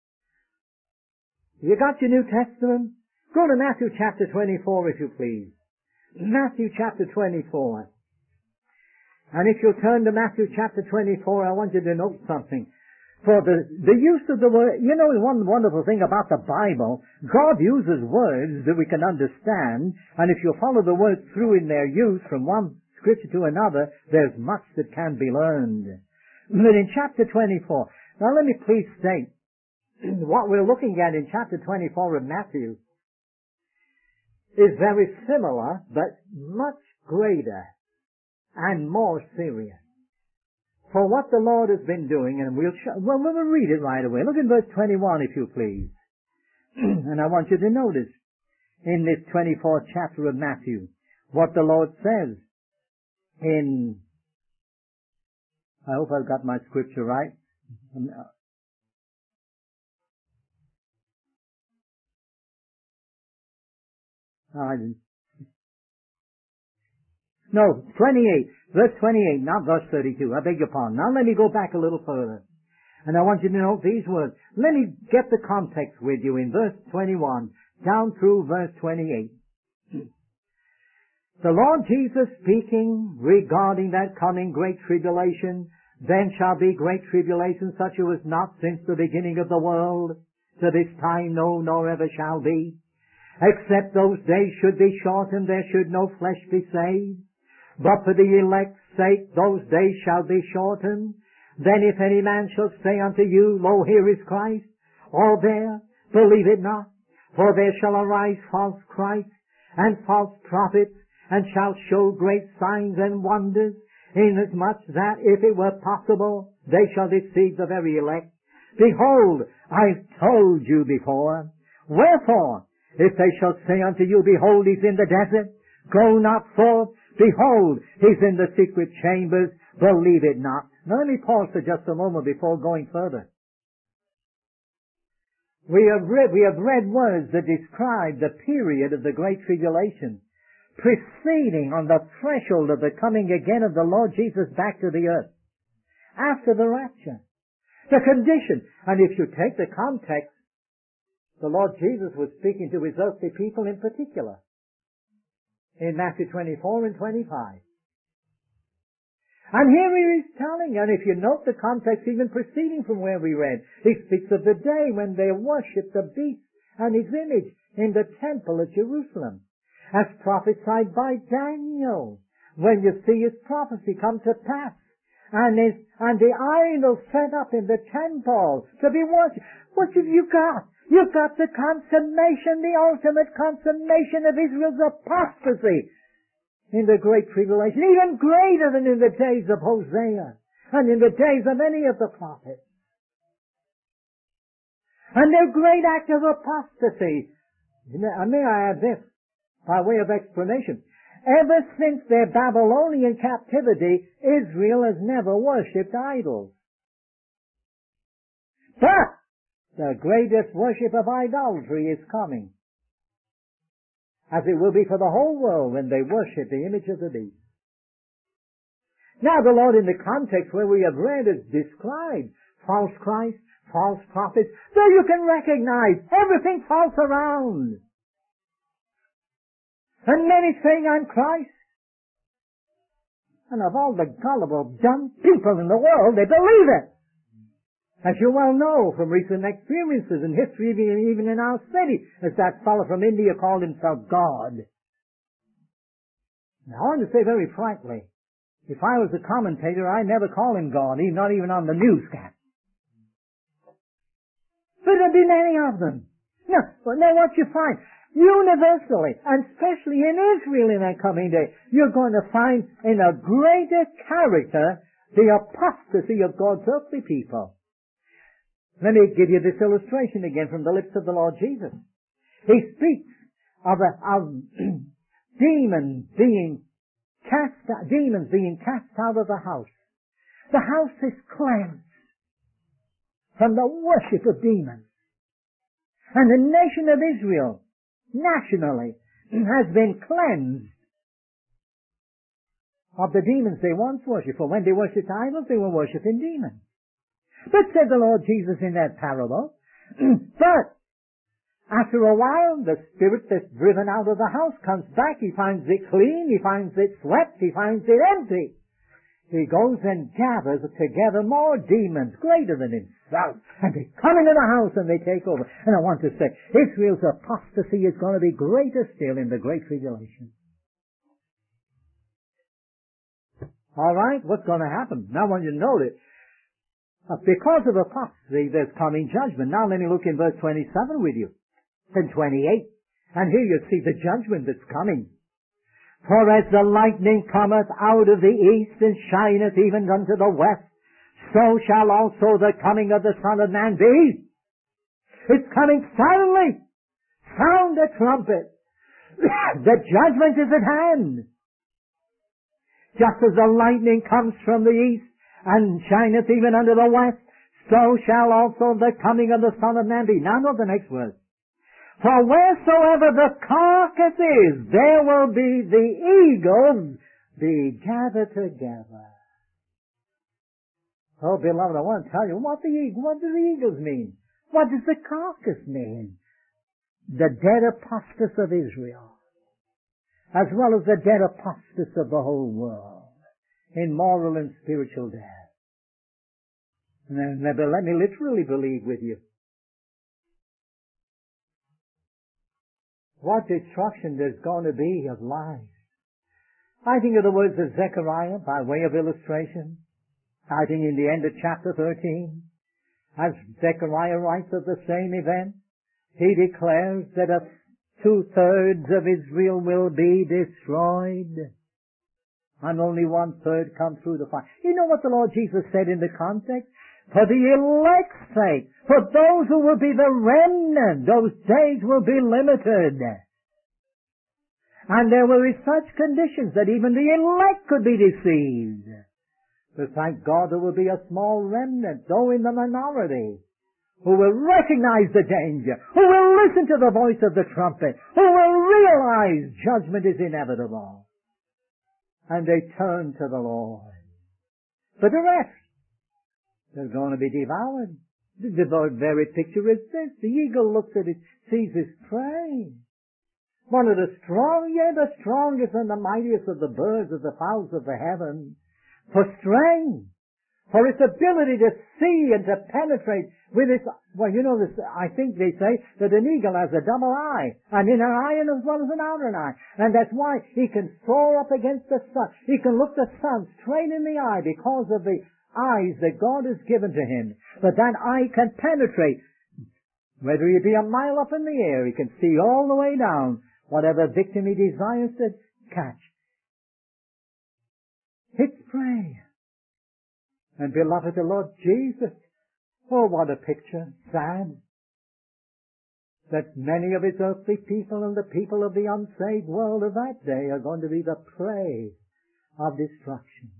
You got your New Testament? Go to Matthew chapter twenty-four, if you please. Matthew chapter twenty-four. And if you'll turn to Matthew chapter twenty-four, I want you to note something. For the, the use of the word, you know, one wonderful thing about the Bible, God uses words that we can understand, and if you follow the words through in their use from one scripture to another, there's much that can be learned. But in chapter twenty-four, now let me please state, what we're looking at in chapter twenty-four of Matthew is very similar, but much greater and more serious. For what the Lord has been doing, and we'll, sh- well, we'll read it right away. Look at verse twenty-one, if you please. And I want you to notice in this twenty-fourth chapter of Matthew what the Lord says in, I hope I've got my scripture right. Oh, I didn't. No, twenty-eight. Verse twenty-eight, not verse thirty-two. I beg your pardon. Now let me go back a little further. And I want you to note these words. Let me get the context with you in verse twenty-one down through verse twenty-eight. The Lord Jesus speaking regarding that coming great tribulation, then shall be great tribulation such as was not since the beginning of the world, to this time no nor ever shall be. Except those days should be shortened, there should no flesh be saved. But for the elect's sake those days shall be shortened. Then if any man shall say unto you, Lo, here is Christ, or there, believe it not. For there shall arise false Christs and false prophets, and shall show great signs and wonders, inasmuch that, if it were possible, they shall deceive the very elect. Behold, I've told you before. Wherefore, if they shall say unto you, Behold, he's in the desert, go not forth. Behold, he's in the secret chambers, believe it not. Now let me pause for just a moment before going further. We have read, we have read words that describe the period of the Great Tribulation, preceding on the threshold of the coming again of the Lord Jesus back to the earth, after the rapture. The condition, and if you take the context, the Lord Jesus was speaking to his earthly people in particular, in Matthew twenty-four and twenty-five. And here he is telling, and if you note the context even preceding from where we read, he speaks of the day when they worship the beast and his image in the temple at Jerusalem, as prophesied by Daniel, when you see his prophecy come to pass, and his, and the idol set up in the temple to be worshipped. What have you got? You've got the consummation, the ultimate consummation of Israel's apostasy in the Great Tribulation, even greater than in the days of Hosea and in the days of any of the prophets. And their great act of apostasy, and may I add this by way of explanation, ever since their Babylonian captivity, Israel has never worshipped idols. But the greatest worship of idolatry is coming, as it will be for the whole world when they worship the image of the beast. Now the Lord, in the context where we have read, has described false Christ, false prophets, so you can recognize everything false around. And many saying, I'm Christ. And of all the gullible, dumb people in the world, they believe it. As you well know from recent experiences in history, even in our city, as that fellow from India called himself God. Now, I want to say very frankly, if I was a commentator, I'd never call him God, even not even on the newscast. But there'd be many of them. No, but now what you find, universally, and especially in Israel in that coming day, you're going to find in a greater character the apostasy of God's earthly people. Let me give you this illustration again from the lips of the Lord Jesus. He speaks of, a, of demons being cast, demons being cast out of the house. The house is cleansed from the worship of demons. And the nation of Israel, nationally, has been cleansed of the demons they once worshipped. For when they worshipped idols, they were worshipping demons. But said the Lord Jesus in that parable, but after a while, the spirit that's driven out of the house comes back. He finds it clean. He finds it swept. He finds it empty. He goes and gathers together more demons greater than himself. And they come into the house and they take over. And I want to say, Israel's apostasy is going to be greater still in the Great Tribulation. All right, what's going to happen? Now I want you to notice, because of apostasy, there's coming judgment. Now let me look in verse twenty-seven with you. And twenty-eight. And here you see the judgment that's coming. For as the lightning cometh out of the east and shineth even unto the west, so shall also the coming of the Son of Man be. It's coming suddenly. Sound the trumpet. The judgment is at hand. Just as the lightning comes from the east and shineth even unto the west, so shall also the coming of the Son of Man be. Now note the next verse. For wheresoever the carcass is, there will be the eagles be gathered together. Oh, beloved, I want to tell you, what the eagle, what do the eagles mean? What does the carcass mean? The dead apostates of Israel, as well as the dead apostates of the whole world, in moral and spiritual death. And then, let me literally believe with you. What destruction there's going to be of lives. I think of the words of Zechariah by way of illustration. I think in the end of chapter thirteen, as Zechariah writes of the same event, he declares that a two-thirds of Israel will be destroyed, and only one-third come through the fire. You know what the Lord Jesus said in the context? For the elect's sake, for those who will be the remnant, those days will be limited. And there will be such conditions that even the elect could be deceived. But thank God there will be a small remnant, though in the minority, who will recognize the danger, who will listen to the voice of the trumpet, who will realize judgment is inevitable. And they turn to the Lord. But the rest, they're going to be devoured. The very picture is this. The eagle looks at it, sees his prey. One of the strong, yeah, the strongest and the mightiest of the birds of the fowls of the heaven. For strength. For its ability to see and to penetrate with its, well, you know this, I think they say that an eagle has a double eye. An inner eye and as well as an outer eye. And that's why he can soar up against the sun. He can look the sun straight in the eye because of the eyes that God has given to him. But that eye can penetrate. Whether he be a mile up in the air, he can see all the way down whatever victim he desires to catch. It's prey. And beloved, the Lord Jesus, oh, what a picture, sad, that many of his earthly people and the people of the unsaved world of that day are going to be the prey of destruction.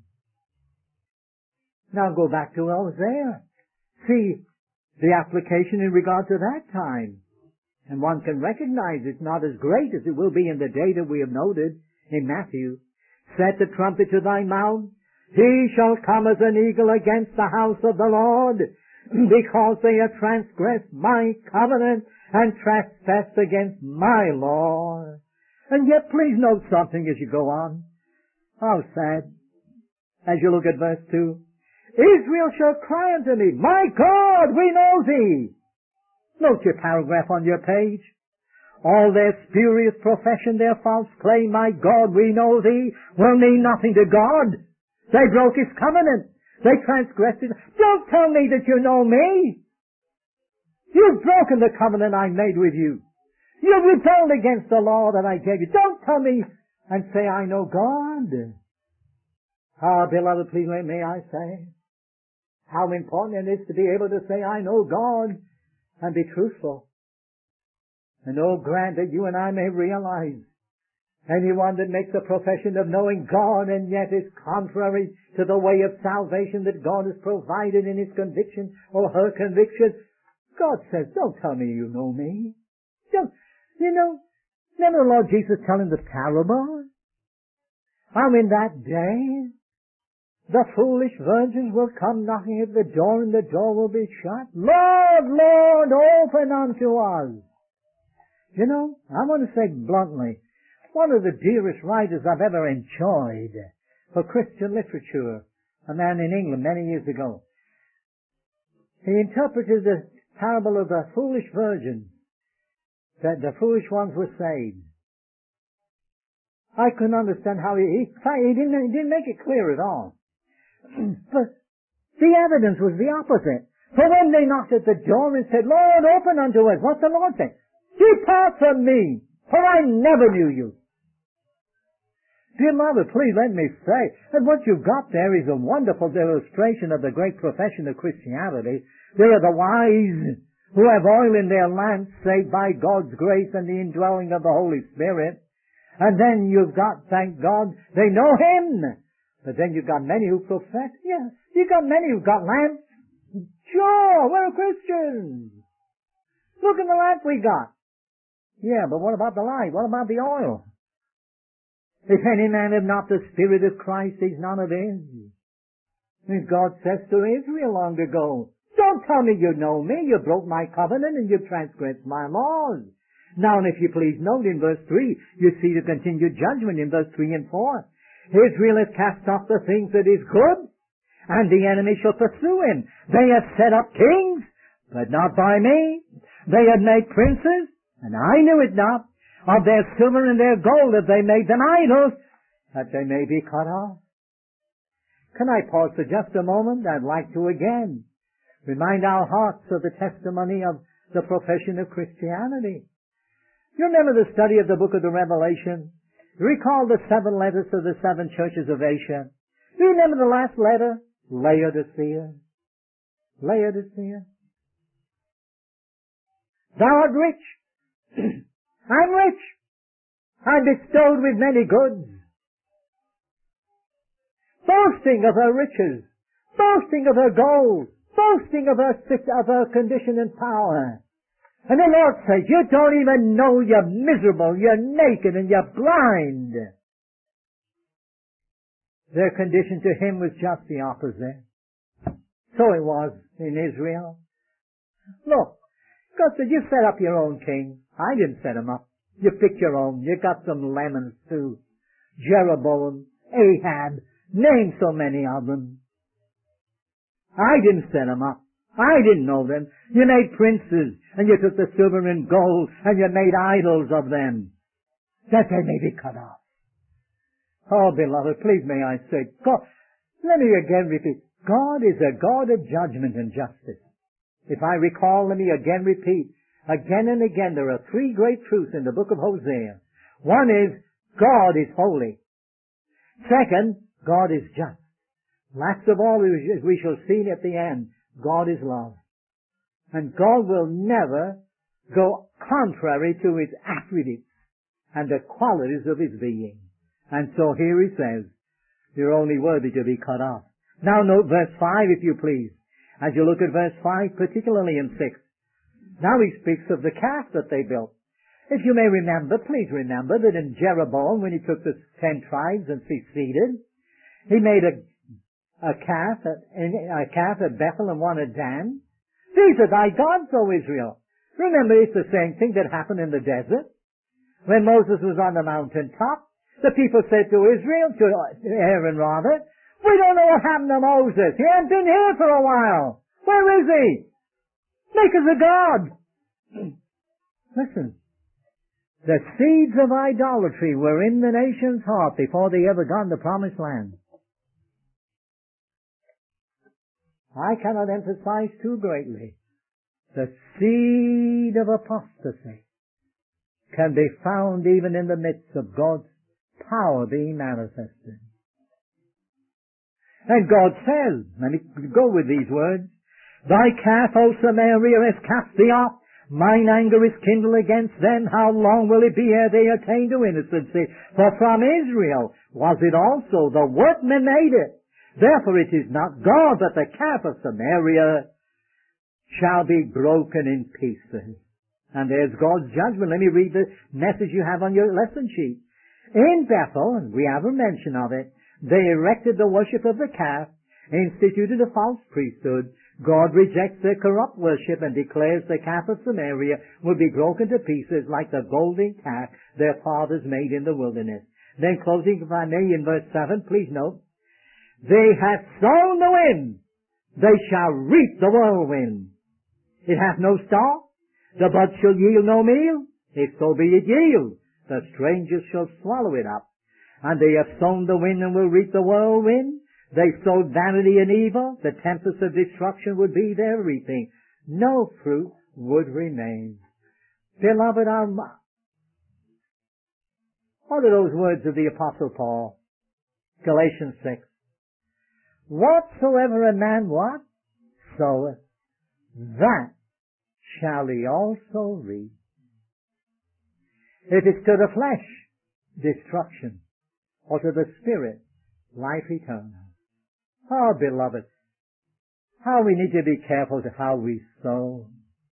Now go back to Hosea. See the application in regard to that time. And one can recognize it's not as great as it will be in the day that we have noted in Matthew. Set the trumpet to thy mouth. He shall come as an eagle against the house of the Lord, because they have transgressed my covenant and trespassed against my law. And yet, please note something as you go on. How sad. As you look at verse two. Israel shall cry unto me, my God, we know thee. Note your paragraph on your page. All their spurious profession, their false claim, my God, we know thee, will mean nothing to God. They broke his covenant. They transgressed it. Don't tell me that you know me. You've broken the covenant I made with you. You've rebelled against the law that I gave you. Don't tell me and say I know God. Ah, beloved, please may I say how important it is to be able to say I know God and be truthful. And oh, grant that you and I may realize anyone that makes a profession of knowing God and yet is contrary to the way of salvation that God has provided in his conviction or her conviction, God says, don't tell me you know me. Don't, you know, remember the Lord Jesus telling the parable? How in that day the foolish virgins will come knocking at the door and the door will be shut. Lord, Lord, open unto us. You know, I want to say bluntly, one of the dearest writers I've ever enjoyed for Christian literature, a man in England many years ago, he interpreted the parable of the foolish virgins, that the foolish ones were saved. I couldn't understand how he, he, he, didn't, he didn't make it clear at all. But the evidence was the opposite. For when they knocked at the door and said, Lord, open unto us, what's the Lord saying? Depart from me, for I never knew you. Dear mother, please let me say that what you've got there is a wonderful illustration of the great profession of Christianity. There are the wise who have oil in their lamps, saved by God's grace and the indwelling of the Holy Spirit. And then you've got, thank God, they know Him. But then you've got many who profess, yeah, you've got many who've got lamps. Sure, we're Christians. Look at the lamp we got. Yeah, but what about the light? What about the oil? If any man have not the Spirit of Christ, he's none of his. And God says to Israel long ago, don't tell me you know me, you broke my covenant and you transgressed my laws. Now, and if you please note in verse three, you see the continued judgment in verse three and four. Israel has cast off the things that is good, and the enemy shall pursue him. They have set up kings, but not by me. They have made princes, and I knew it not. Of their silver and their gold have they made them idols, that they may be cut off. Can I pause for just a moment? I'd like to again remind our hearts of the testimony of the profession of Christianity. You remember the study of the book of the Revelation? You recall the seven letters to the seven churches of Asia? You remember the last letter? Laodicea. Laodicea. Thou art rich. I'm rich. I'm bestowed with many goods. Boasting of her riches. Boasting of her gold. Boasting of her, of her condition and power. And the Lord says, you don't even know you're miserable, you're naked, and you're blind. Their condition to Him was just the opposite. So it was in Israel. Look, God said, you set up your own king. I didn't set him up. You picked your own. You got some lemons too. Jeroboam, Ahab, name so many of them. I didn't set them up. I didn't know them. You made princes, and you took the silver and gold, and you made idols of them, that they may be cut off. Oh, beloved, please may I say, God, let me again repeat, God is a God of judgment and justice. If I recall, let me again repeat, again and again, there are three great truths in the book of Hosea. One is, God is holy. Second, God is just. Last of all, as we shall see at the end, God is love. And God will never go contrary to His attributes and the qualities of His being. And so here He says, you're only worthy to be cut off. Now note verse five, if you please. As you look at verse five, particularly in six. Now He speaks of the calf that they built. If you may remember, please remember that in Jeroboam, when he took the ten tribes and seceded, he made a A calf, at, a calf at Bethel and one at Dan. These are thy gods, O Israel. Remember, it's the same thing that happened in the desert. When Moses was on the mountaintop, the people said to Israel, to Aaron rather, we don't know what happened to Moses. He hasn't been here for a while. Where is he? Make us a god. Listen. The seeds of idolatry were in the nation's heart before they ever got in the promised land. I cannot emphasize too greatly. The seed of apostasy can be found even in the midst of God's power being manifested. And God says, let me go with these words, Thy calf, O Samaria, has cast thee off. Mine anger is kindled against them. How long will it be ere they attain to innocency? For from Israel was it also. The workman made it. Therefore it is not God, but the calf of Samaria shall be broken in pieces. And there's God's judgment. Let me read the message you have on your lesson sheet. In Bethel, and we have a mention of it, they erected the worship of the calf, instituted a false priesthood. God rejects their corrupt worship and declares the calf of Samaria will be broken to pieces like the golden calf their fathers made in the wilderness. Then closing, if I may, in verse seven, please note, they have sown the wind, they shall reap the whirlwind. It hath no stalk, the bud shall yield no meal, if so be it yield, the strangers shall swallow it up. And they have sown the wind and will reap the whirlwind. They sowed vanity and evil. The tempest of destruction would be their reaping. No fruit would remain. Beloved, our, what are those words of the Apostle Paul? Galatians six. Whatsoever a man what? Soweth, that shall he also reap. If it's to the flesh, destruction, or to the spirit, life eternal. Oh, beloved, how we need to be careful to how we sow.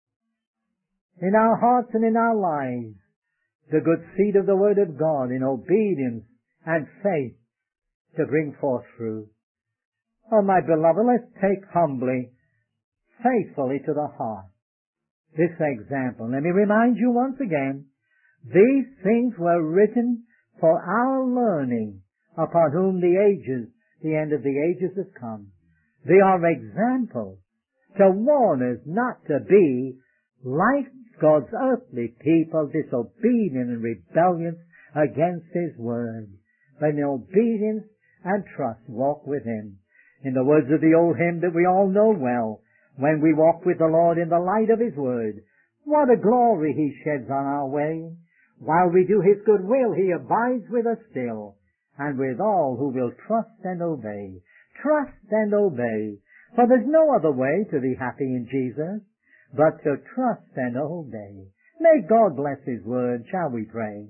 In our hearts and in our lives, the good seed of the Word of God in obedience and faith to bring forth fruit. Oh, my beloved, let's take humbly, faithfully to the heart this example. Let me remind you once again, these things were written for our learning, upon whom the ages, the end of the ages has come. They are examples to warn us not to be like God's earthly people, disobedient and rebellious against His Word, but in obedience and trust walk with Him. In the words of the old hymn that we all know well, when we walk with the Lord in the light of His Word, what a glory He sheds on our way. While we do His good will, He abides with us still, and with all who will trust and obey. Trust and obey, for there's no other way to be happy in Jesus but to trust and obey. May God bless His Word. Shall we pray?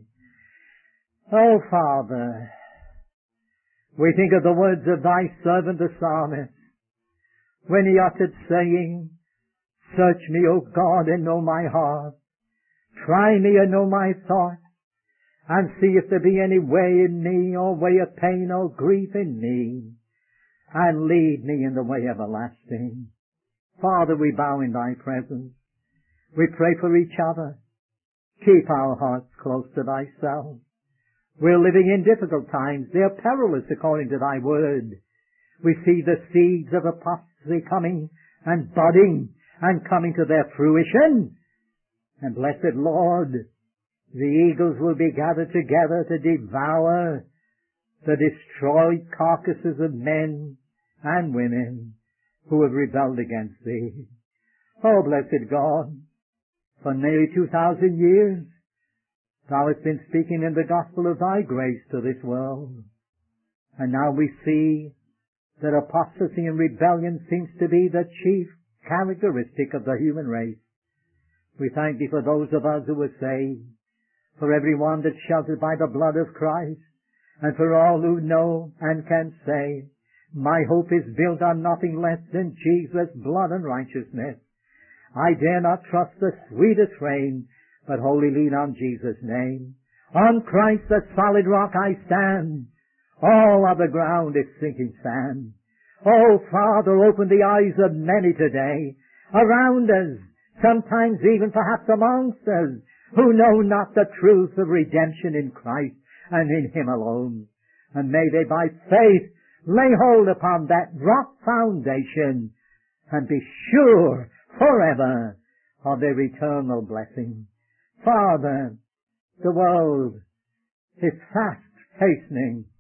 Oh, Father, we think of the words of Thy servant the psalmist, when he uttered saying, Search me, O God, and know my heart. Try me and know my thoughts, and see if there be any way in me, or way of pain or grief in me, and lead me in the way everlasting. Father, we bow in Thy presence. We pray for each other. Keep our hearts close to Thyself. We're living in difficult times. They are perilous according to Thy word. We see the seeds of apostasy coming and budding and coming to their fruition. And blessed Lord, the eagles will be gathered together to devour the destroyed carcasses of men and women who have rebelled against Thee. Oh, blessed God, for nearly two thousand years, Thou hast been speaking in the gospel of Thy grace to this world. And now we see that apostasy and rebellion seems to be the chief characteristic of the human race. We thank Thee for those of us who were saved, for every one that's sheltered by the blood of Christ, and for all who know and can say, My hope is built on nothing less than Jesus' blood and righteousness. I dare not trust the sweetest frame, but wholly lean on Jesus' name. On Christ the solid rock I stand. All other ground is sinking sand. Oh, Father, open the eyes of many today, around us, sometimes even perhaps amongst us, who know not the truth of redemption in Christ and in Him alone. And may they by faith lay hold upon that rock foundation and be sure forever of their eternal blessing. Father, the world is fast hastening